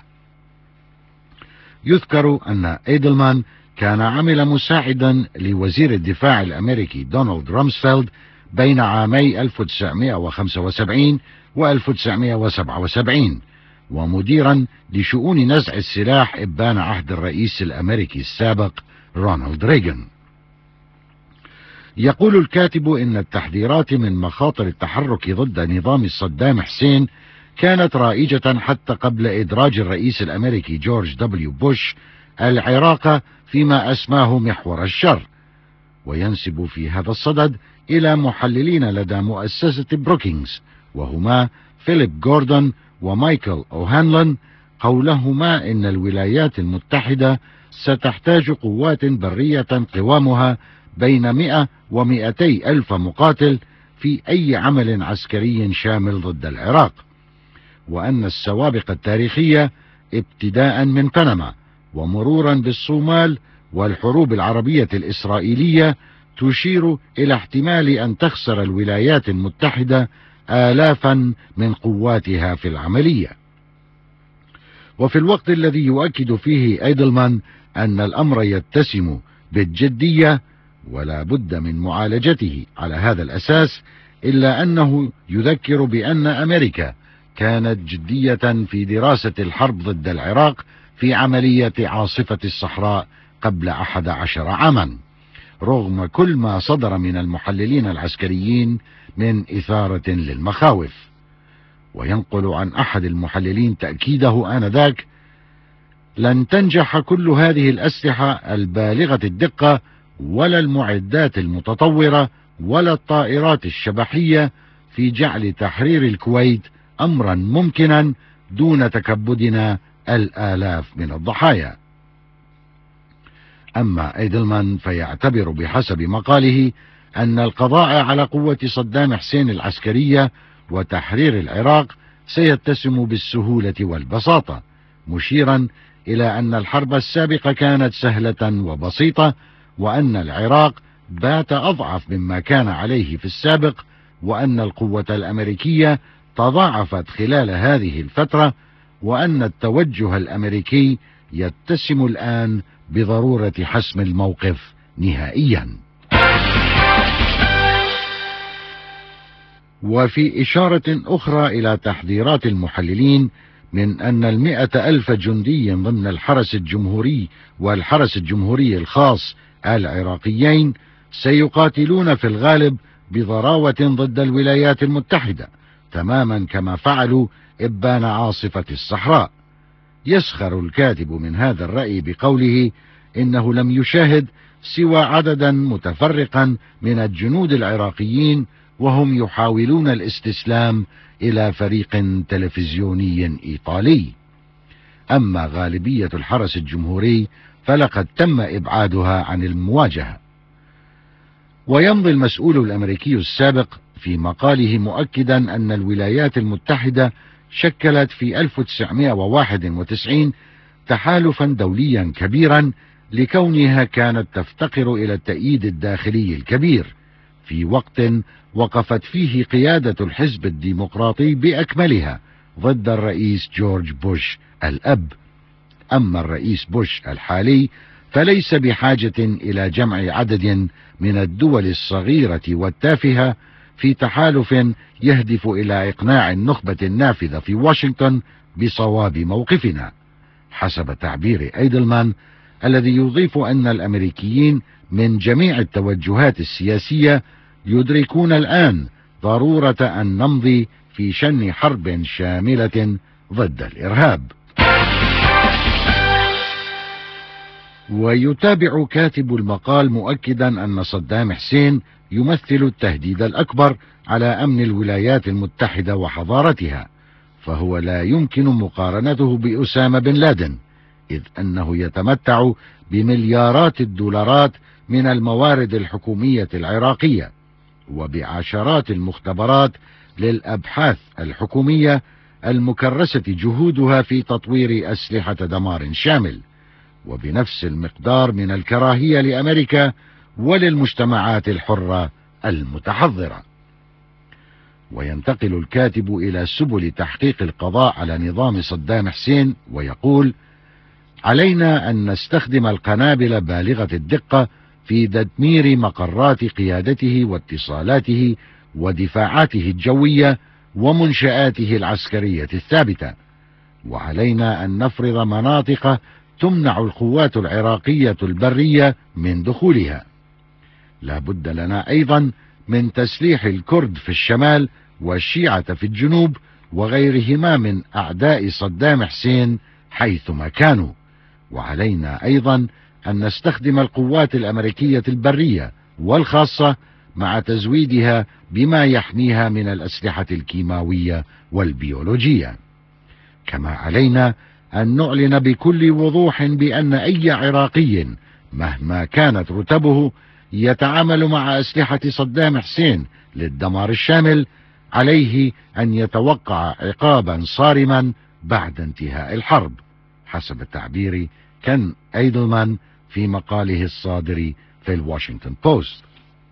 S9: يذكر أن ايدلمان كان عمل مساعدا لوزير الدفاع الأمريكي دونالد رامسفيلد بين عامي 1975 و1977 ومديرا لشؤون نزع السلاح إبان عهد الرئيس الأمريكي السابق رونالد ريغان. يقول الكاتب إن التحذيرات من مخاطر التحرك ضد نظام صدام حسين كانت رائجة حتى قبل إدراج الرئيس الأمريكي جورج دبليو بوش العراق فيما أسماه محور الشر، وينسب في هذا الصدد إلى محللين لدى مؤسسة بروكينغز وهما فيليب جوردون ومايكل أوهانلون قولهما إن الولايات المتحدة ستحتاج قوات برية قوامها بين 100 و200 ألف مقاتل في أي عمل عسكري شامل ضد العراق، وأن السوابق التاريخية ابتداء من بنما ومرورا بالصومال والحروب العربية الإسرائيلية تشير إلى احتمال أن تخسر الولايات المتحدة آلافا من قواتها في العملية. وفي الوقت الذي يؤكد فيه ايدلمان أن الأمر يتسم بالجدية ولا بد من معالجته على هذا الأساس، إلا أنه يذكر بأن أمريكا كانت جدية في دراسة الحرب ضد العراق في عملية عاصفة الصحراء قبل 11 عاما، رغم كل ما صدر من المحللين العسكريين من إثارة للمخاوف. وينقل عن أحد المحللين تأكيده آنذاك: لن تنجح كل هذه الأسلحة البالغة الدقة ولا المعدات المتطورة ولا الطائرات الشبحية في جعل تحرير الكويت أمرا ممكنا دون تكبدنا الآلاف من الضحايا. أما إيدلمان فيعتبر بحسب مقاله أن القضاء على قوة صدام حسين العسكرية وتحرير العراق سيتسم بالسهولة والبساطة، مشيرا إلى أن الحرب السابقة كانت سهلة وبسيطة، وأن العراق بات أضعف مما كان عليه في السابق، وأن القوة الأمريكية تضاعفت خلال هذه الفترة، وأن التوجه الأمريكي يتسم الآن بضرورة حسم الموقف نهائيا. وفي إشارة أخرى إلى تحذيرات المحللين من أن 100,000 جندي ضمن الحرس الجمهوري والحرس الجمهوري الخاص العراقيين سيقاتلون في الغالب بضراوة ضد الولايات المتحدة، تماما كما فعلوا إبان عاصفة الصحراء. يسخر الكاتب من هذا الرأي بقوله إنه لم يشاهد سوى عددا متفرقا من الجنود العراقيين وهم يحاولون الاستسلام إلى فريق تلفزيوني إيطالي. أما غالبية الحرس الجمهوري فلقد تم إبعادها عن المواجهة. ويمضي المسؤول الأمريكي السابق في مقاله مؤكدا أن الولايات المتحدة شكلت في 1991 تحالفا دوليا كبيرا لكونها كانت تفتقر إلى التأييد الداخلي الكبير في وقت وقفت فيه قيادة الحزب الديمقراطي بأكملها ضد الرئيس جورج بوش الأب. أما الرئيس بوش الحالي فليس بحاجة إلى جمع عدد من الدول الصغيرة والتافهة في تحالف يهدف إلى إقناع النخبة النافذة في واشنطن بصواب موقفنا، حسب تعبير إيدلمان، الذي يضيف أن الأمريكيين من جميع التوجهات السياسية يدركون الآن ضرورة أن نمضي في شن حرب شاملة ضد الإرهاب. ويتابع كاتب المقال مؤكدا أن صدام حسين يمثل التهديد الأكبر على أمن الولايات المتحدة وحضارتها، فهو لا يمكن مقارنته بأسامة بن لادن، إذ أنه يتمتع بمليارات الدولارات من الموارد الحكومية العراقية وبعشرات المختبرات للأبحاث الحكومية المكرسة جهودها في تطوير أسلحة دمار شامل، وبنفس المقدار من الكراهية لأمريكا وللمجتمعات الحرة المتحضرة. وينتقل الكاتب إلى سبل تحقيق القضاء على نظام صدام حسين ويقول: علينا أن نستخدم القنابل بالغة الدقة في تدمير مقرات قيادته واتصالاته ودفاعاته الجوية ومنشآته العسكرية الثابتة، وعلينا أن نفرض مناطق تمنع القوات العراقية البرية من دخولها. لا بد لنا أيضا من تسليح الكرد في الشمال والشيعة في الجنوب وغيرهما من أعداء صدام حسين حيثما كانوا، وعلينا أيضا أن نستخدم القوات الأمريكية البرية والخاصة مع تزويدها بما يحميها من الأسلحة الكيماوية والبيولوجية. كما علينا أن نعلن بكل وضوح بأن أي عراقي مهما كانت رتبه يتعامل مع أسلحة صدام حسين للدمار الشامل عليه أن يتوقع عقابا صارما بعد انتهاء الحرب، حسب تعبير كان إيدلمان في مقاله الصادر في الواشنطن بوست.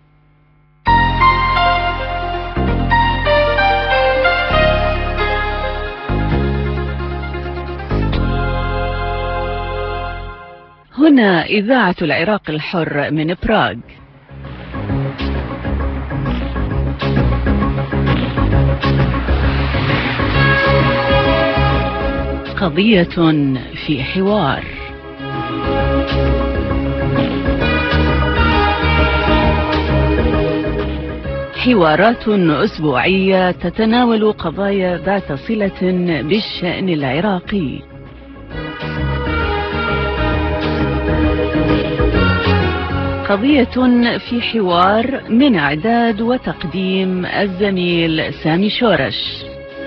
S1: هنا إذاعة العراق الحر من براغ. قضية في حوار. حوارات أسبوعية تتناول قضايا ذات صلة بالشأن العراقي. قضية في حوار من إعداد وتقديم الزميل سامي شورش.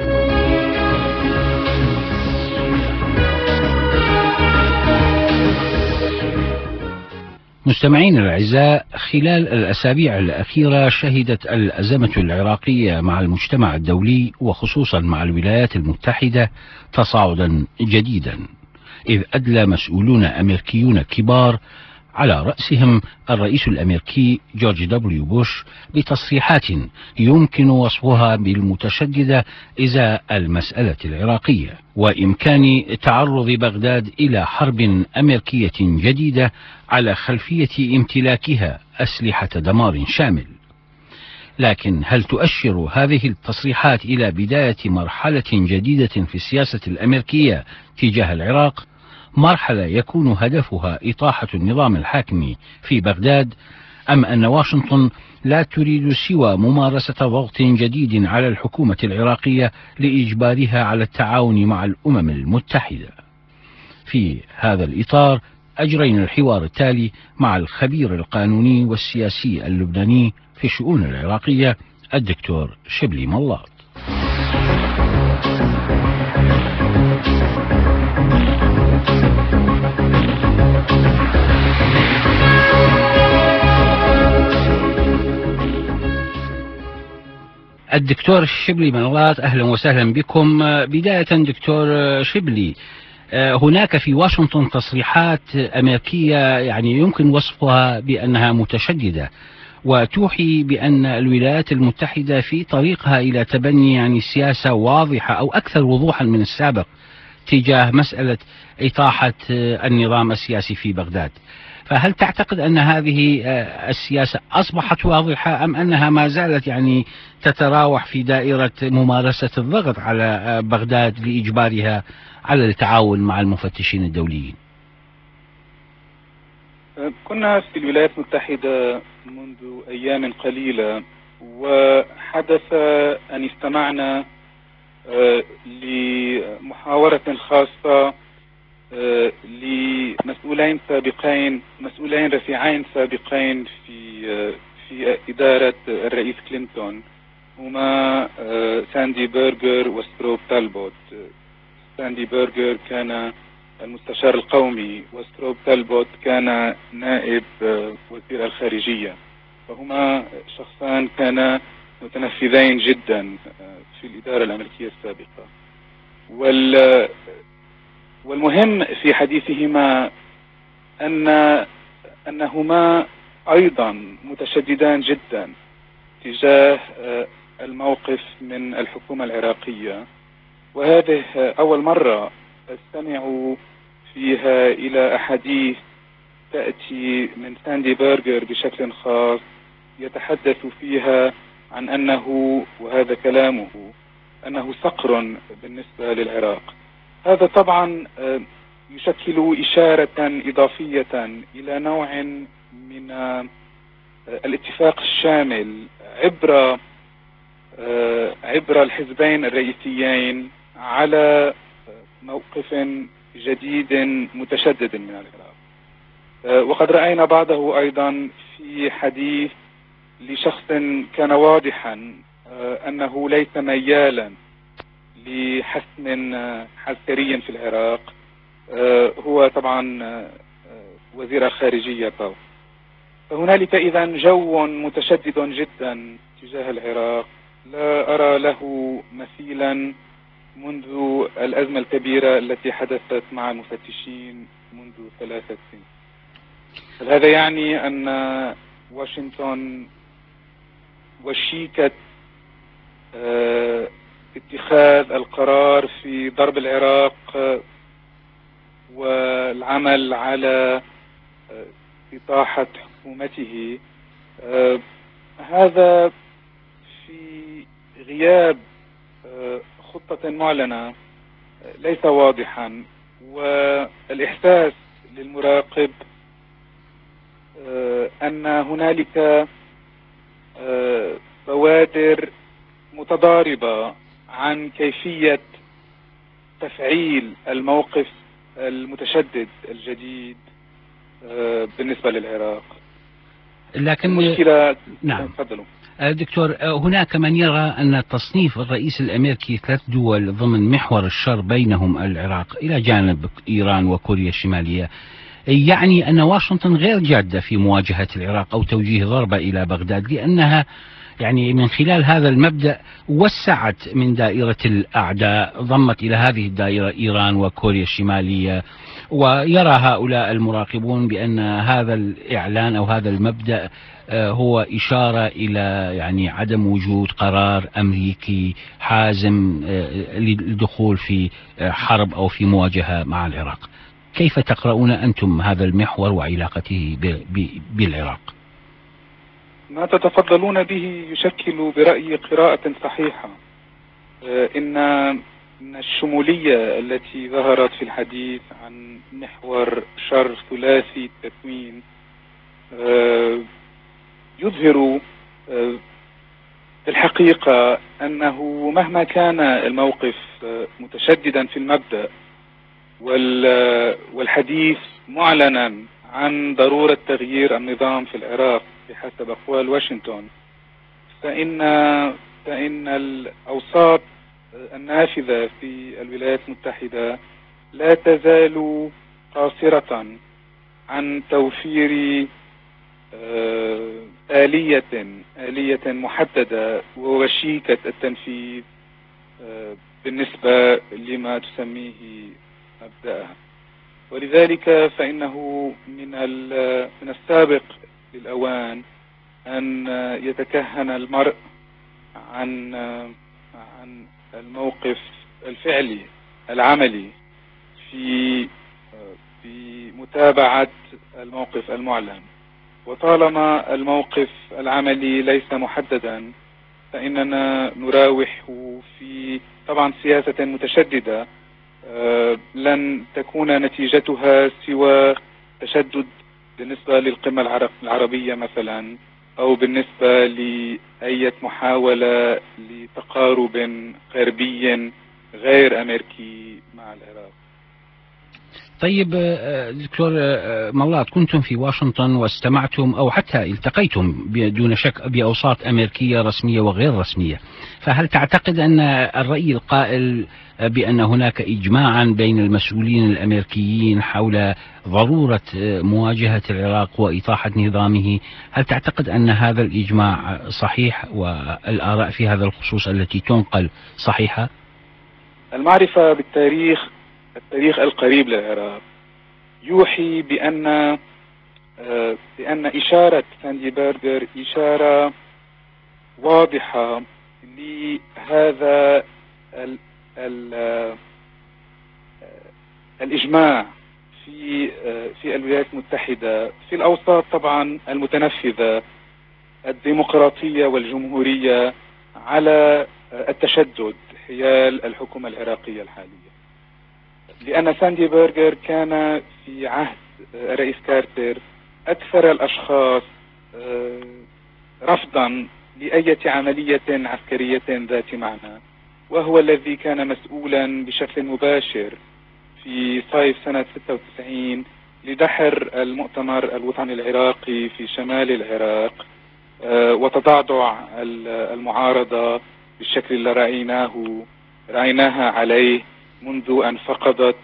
S4: مستمعين الأعزاء، خلال الأسابيع الأخيرة شهدت الأزمة العراقية مع المجتمع الدولي وخصوصا مع الولايات المتحدة تصاعدا جديدا، إذ أدلى مسؤولون أمريكيون كبار على رأسهم الرئيس الأمريكي جورج دبليو بوش بتصريحات يمكن وصفها بالمتشددة إزاء المسألة العراقية، وإمكان تعرض بغداد إلى حرب أمريكية جديدة على خلفية امتلاكها أسلحة دمار شامل. لكن هل تؤشر هذه التصريحات إلى بداية مرحلة جديدة في السياسة الأمريكية تجاه العراق؟ مرحلة يكون هدفها إطاحة النظام الحاكم في بغداد، أم أن واشنطن لا تريد سوى ممارسة ضغط جديد على الحكومة العراقية لإجبارها على التعاون مع الأمم المتحدة؟ في هذا الإطار أجرينا الحوار التالي مع الخبير القانوني والسياسي اللبناني في الشؤون العراقية الدكتور شبلي ملاط. الدكتور شبلي ملاط، أهلا وسهلا بكم. بداية دكتور شبلي، هناك في واشنطن تصريحات أمريكية يعني يمكن وصفها بأنها متشددة، وتوحي بأن الولايات المتحدة في طريقها إلى تبني يعني سياسة واضحة أو أكثر وضوحا من السابق تجاه مسألة إطاحة النظام السياسي في بغداد. فهل تعتقد أن هذه السياسة أصبحت واضحة، أم أنها ما زالت يعني تتراوح في دائرة ممارسة الضغط على بغداد لإجبارها على التعاون مع المفتشين الدوليين؟
S10: كنا في الولايات المتحدة منذ أيام قليلة، وحدث أن استمعنا لمحاورة خاصة لمسؤولين سابقين، مسؤولين رفيعين سابقين في إدارة الرئيس كلينتون، هما ساندي برجر وستروب تالبوت. ساندي برجر كان المستشار القومي، وستروب تالبوت كان نائب وزير الخارجية، فهما شخصان كانا متنفذين جدا في الإدارة الأمريكية السابقة. والمهم في حديثهما أنهما أيضا متشددان جدا تجاه الموقف من الحكومة العراقية، وهذه أول مرة أستمع فيها إلى أحاديث تأتي من ساندي برجر بشكل خاص يتحدث فيها عن أنه، وهذا كلامه، أنه صقر بالنسبة للعراق. هذا طبعا يشكل إشارة إضافية إلى نوع من الاتفاق الشامل عبر الحزبين الرئيسيين على موقف جديد متشدد من العراق. وقد رأينا بعضه أيضا في حديث لشخص كان واضحا أنه ليس ميالا لحسم عسكري في العراق، هو طبعا وزير الخارجية طبعا. فهنالك إذن جو متشدد جدا تجاه العراق لا أرى له مثيلا منذ الأزمة الكبيرة التي حدثت مع المفتشين منذ 3 سنين. هذا يعني أن واشنطن وشيكة اتخاذ القرار في ضرب العراق والعمل على إطاحة حكومته، هذا في غياب خطة معلنة ليس واضحا، والإحساس للمراقب أن هنالك بوادر متضاربة عن كيفية تفعيل الموقف المتشدد الجديد بالنسبة للعراق.
S4: لكن
S10: مشكلة.
S4: نعم
S10: تفضلوا
S4: دكتور، هناك من يرى أن تصنيف الرئيس الأمريكي 3 دول ضمن محور الشر بينهم العراق إلى جانب إيران وكوريا الشمالية يعني أن واشنطن غير جادة في مواجهة العراق أو توجيه ضربة إلى بغداد، لأنها يعني من خلال هذا المبدأ وسعت من دائرة الأعداء، ضمت إلى هذه الدائرة إيران وكوريا الشمالية. ويرى هؤلاء المراقبون بأن هذا الإعلان أو هذا المبدأ هو إشارة إلى يعني عدم وجود قرار أمريكي حازم للدخول في حرب أو في مواجهة مع العراق. كيف تقرؤون أنتم هذا المحور وعلاقته بالعراق؟
S10: ما تتفضلون به يشكل برأيي قراءة صحيحة. إن الشمولية التي ظهرت في الحديث عن محور شر ثلاثي التكوين يظهر في الحقيقة أنه مهما كان الموقف متشددا في المبدأ والحديث معلنا عن ضرورة تغيير النظام في العراق بحسب أقوال واشنطن، فإن الأوساط النافذة في الولايات المتحدة لا تزال قاصرة عن توفير آلية محددة ووشيكة التنفيذ بالنسبة لما تسميه مبدأها. ولذلك فإنه من السابق للأوان أن يتكهن المرء عن الموقف الفعلي العملي في متابعة الموقف المعلن. وطالما الموقف العملي ليس محددا فإننا نراوح في طبعا سياسة متشددة لن تكون نتيجتها سوى تشدد بالنسبة للقمة العربية مثلا، أو بالنسبة لأي محاولة لتقارب غربي غير أمريكي مع العراق.
S4: طيب دكتور مولات، كنتم في واشنطن واستمعتم أو حتى التقيتم بدون شك بأوساط أمريكية رسمية وغير رسمية، فهل تعتقد أن الرأي القائل بأن هناك إجماعا بين المسؤولين الأمريكيين حول ضرورة مواجهة العراق وإطاحة نظامه، هل تعتقد أن هذا الإجماع صحيح والآراء في هذا الخصوص التي تنقل صحيحة؟
S10: المعرفة بالتاريخ القريب للعراق يوحي بأن إشارة ساندي برغر إشارة واضحة لهذا الإجماع في الولايات المتحدة في الأوساط طبعا المتنفذة الديمقراطية والجمهورية على التشدد حيال الحكومة العراقية الحالية. لأن ساندي برغر كان في عهد الرئيس كارتر أكثر الأشخاص رفضا لأي عملية عسكرية ذات معنى، وهو الذي كان مسؤولا بشكل مباشر في صيف سنة 96 لدحر المؤتمر الوطني العراقي في شمال العراق وتضعضع المعارضة بالشكل اللي رأيناها عليه منذ أن فقدت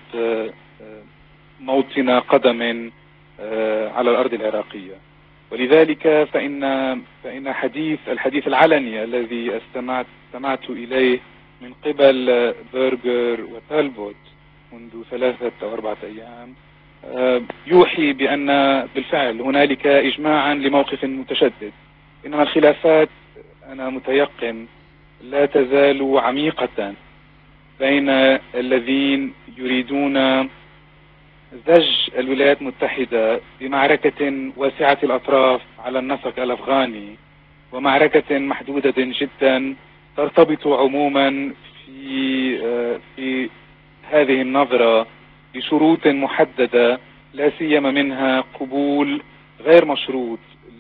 S10: موطن قدم على الأرض العراقية. ولذلك فإن الحديث العلني الذي استمعت إليه من قبل برغر وتالبوت منذ 3 أو 4 أيام يوحي بأن بالفعل هنالك إجماعا لموقف متشدد، إنما الخلافات أنا متيقن لا تزال عميقة بين الذين يريدون زج الولايات المتحدة بمعركة واسعة الأطراف على النسق الأفغاني، ومعركة محدودة جدا ترتبط عموما في هذه النظرة بشروط محددة، لا سيما منها قبول غير مشروط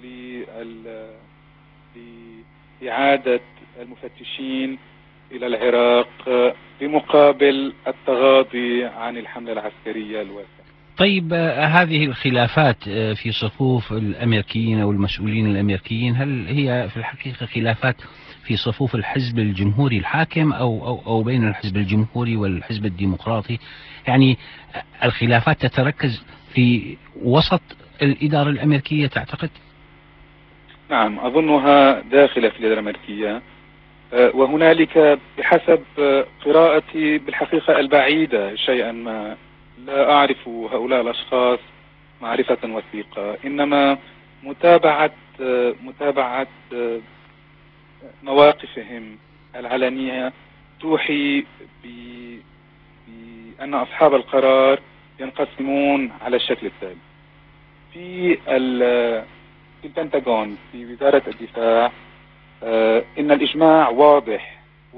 S10: لإعادة المفتشين إلى العراق بمقابل التغاضي عن الحملة العسكرية الواسعة.
S4: طيب هذه الخلافات في صفوف الأمريكيين أو المسؤولين الأمريكيين، هل هي في الحقيقة خلافات في صفوف الحزب الجمهوري الحاكم أو بين الحزب الجمهوري والحزب الديمقراطي؟ يعني الخلافات تتركز في وسط الإدارة الأمريكية تعتقد؟
S10: نعم، أظنها داخلة في الإدارة الأمريكية، وهنالك بحسب قراءتي بالحقيقة البعيدة شيئا ما، لا أعرف هؤلاء الأشخاص معرفة وثيقة، إنما متابعة مواقفهم العلنية توحي بأن أصحاب القرار ينقسمون على الشكل التالي. في البنتاغون، في وزارة الدفاع، إن الإجماع واضح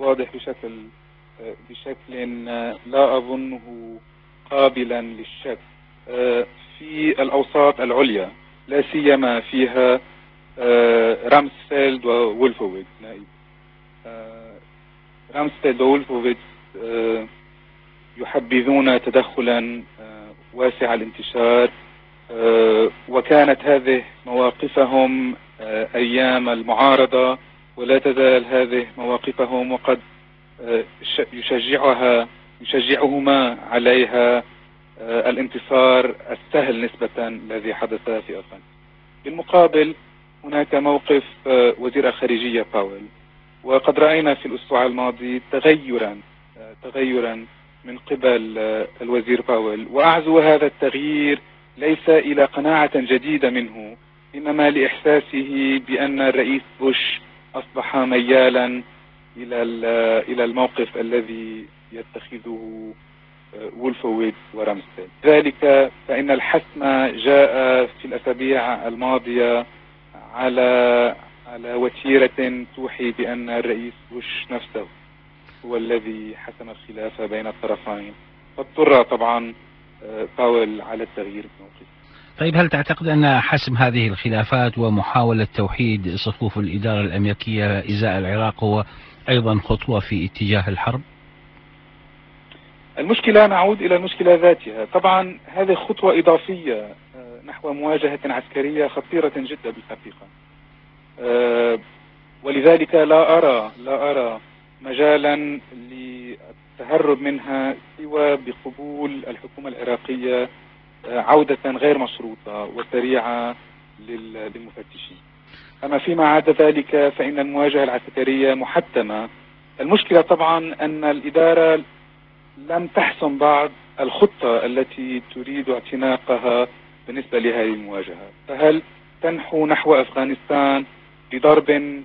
S10: بشكل لا أظنه قابلا للشك في الأوساط العليا، لا سيما فيها رامسفيلد وولفوفيتس. رامسفيلد وولفوفيتس يحبذون تدخلا واسع الانتشار، وكانت هذه مواقفهم أيام المعارضة، ولا تزال هذه مواقفهم، وقد يشجعهما عليها الانتصار السهل نسبة الذي حدث في أفغانستان. بالمقابل هناك موقف وزير الخارجية باويل، وقد رأينا في الأسبوع الماضي تغيرا من قبل الوزير باويل، وأعزو هذا التغيير ليس إلى قناعة جديدة منه، إنما لإحساسه بأن الرئيس بوش أصبح ميالا إلى الموقف الذي يتخذه وولفويتس ورامسفيلد. ذلك فإن الحسم جاء في الأسابيع الماضية على وتيرة توحي بأن الرئيس بوش نفسه هو الذي حسم الخلاف بين الطرفين، فاضطر طبعا باويل على التغيير في موقفه.
S4: طيب هل تعتقد أن حسم هذه الخلافات ومحاولة توحيد صفوف الإدارة الأمريكية إزاء العراق هو أيضا خطوة في اتجاه الحرب؟
S10: المشكلة، نعود إلى المشكلة ذاتها. طبعا هذه خطوة إضافية نحو مواجهة عسكرية خطيرة جدا بالحقيقة، ولذلك لا أرى مجالا للتهرب منها سوى بقبول الحكومة العراقية عودة غير مشروطة وسريعة للمفتشين. أما فيما عدا ذلك فإن المواجهة العسكرية محتمة. المشكلة طبعا أن الإدارة لم تحسم بعد الخطة التي تريد اعتناقها بالنسبة لهذه المواجهة، فهل تنحو نحو أفغانستان بضرب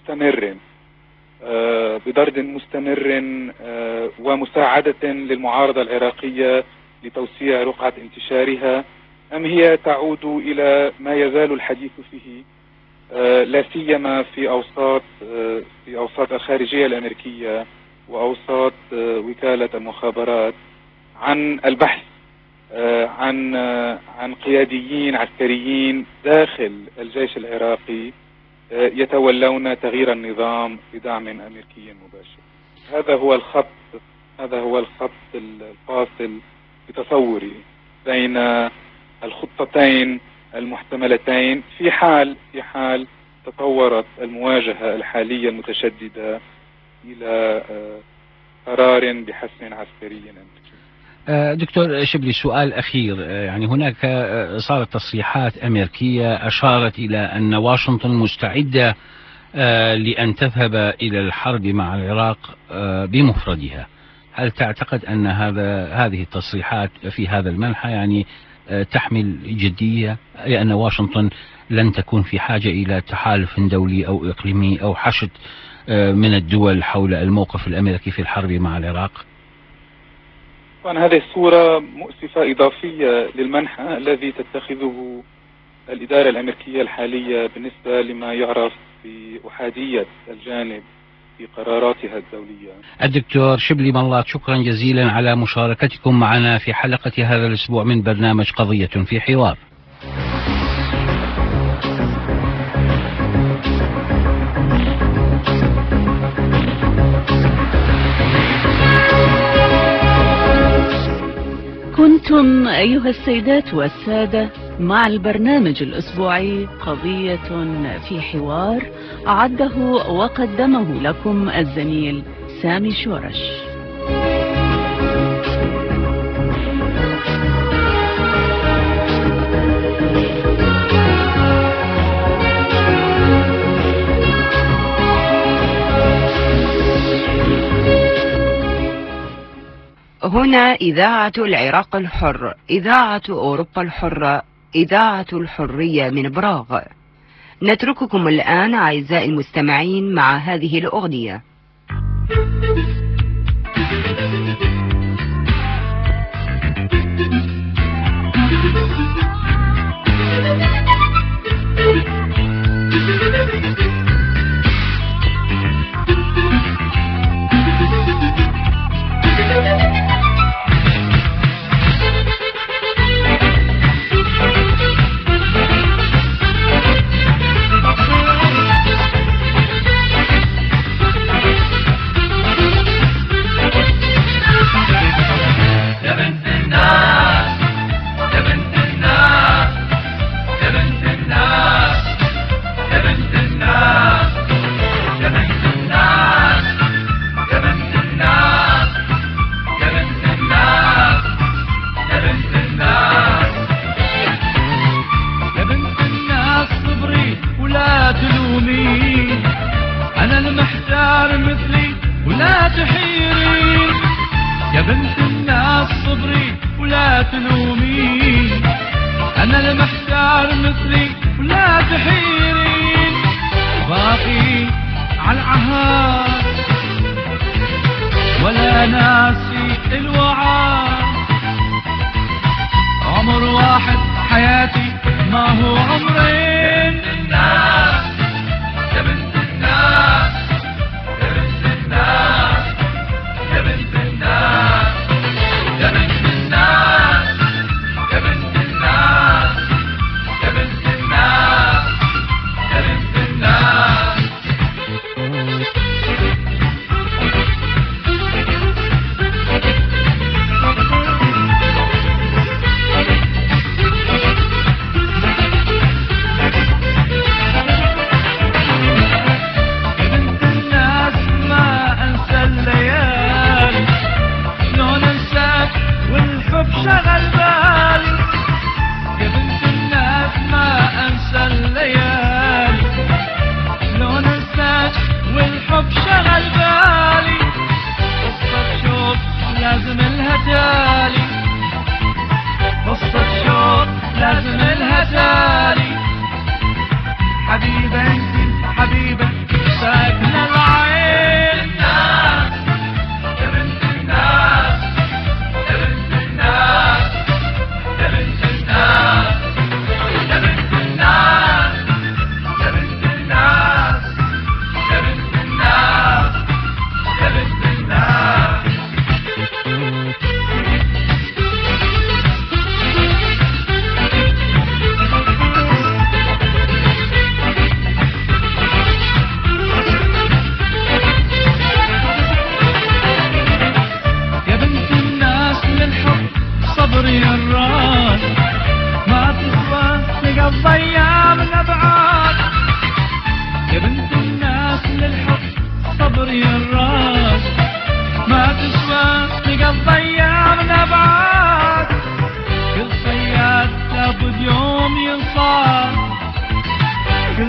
S10: مستمر ومساعدة للمعارضة العراقية لتوسيع رقعة انتشارها، أم هي تعود إلى ما يزال الحديث فيه لا سيما في أوساط الخارجية الأمريكية وأوساط وكالة المخابرات عن البحث عن قياديين عسكريين داخل الجيش العراقي يتولون تغيير النظام بدعم أمريكي مباشر. هذا هو الخط الفاصل بتصوري بين الخطتين المحتملتين في حال تطورت المواجهة الحالية المتشددة إلى قرار بحسم عسكري أمريكي.
S4: دكتور شبلي، سؤال أخير. يعني هناك صارت تصريحات أمريكية أشارت إلى أن واشنطن مستعدة لأن تذهب إلى الحرب مع العراق بمفردها. هل تعتقد أن هذه التصريحات في هذا المنحى يعني تحمل جدية، أي أن واشنطن لن تكون في حاجة إلى تحالف دولي أو إقليمي أو حشد من الدول حول الموقف الأمريكي في الحرب مع العراق؟
S10: طبعا هذه الصورة مؤسفة إضافية للمنحى الذي تتخذه الإدارة الأمريكية الحالية بالنسبة لما يعرف بأحادية الجانب في قراراتها الدولية.
S4: الدكتور شبلي ملاط، شكرا جزيلا على مشاركتكم معنا في حلقة هذا الأسبوع من برنامج قضية في حوار.
S1: كنتم أيها السيدات والسادة مع البرنامج الأسبوعي قضية في حوار، أعده وقدمه لكم الزميل سامي شورش.
S11: هنا إذاعة العراق الحر، إذاعة أوروبا الحرة، إذاعة الحرية من براغ. نترككم الآن أعزائي المستمعين مع هذه الأغنية.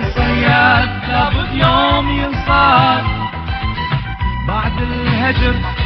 S12: لابد يوم ينصار بعد الهجر